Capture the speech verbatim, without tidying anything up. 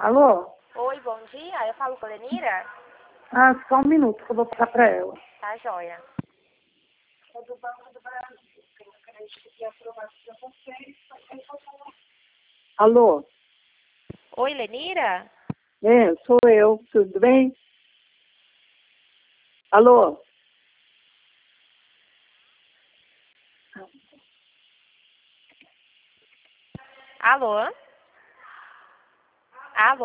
Alô? Oi, bom dia. Eu falo com a Lenira? Ah, só um minuto que eu vou passar para ela. Tá, joia. É do Banco do Brasil. Tem crédito de aprovação para vocês. Alô? Oi, Lenira? É, sou eu. Tudo bem? Alô? Alô? Alô?